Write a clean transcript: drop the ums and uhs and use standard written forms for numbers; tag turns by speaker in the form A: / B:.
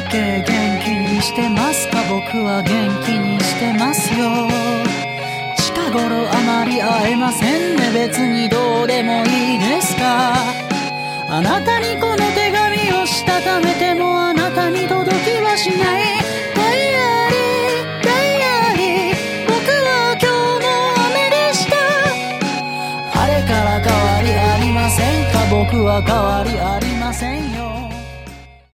A: OK 元気にしてますか？僕は元気にしてますよ。近頃あまり会えませんね。別にどうでもいいですか？あなたにこの手紙をしたためてもあなたに届きはしない。ダイアリーダイアリー、僕は今日も雨でした。晴れから変わりありませんか？僕は変わりありません。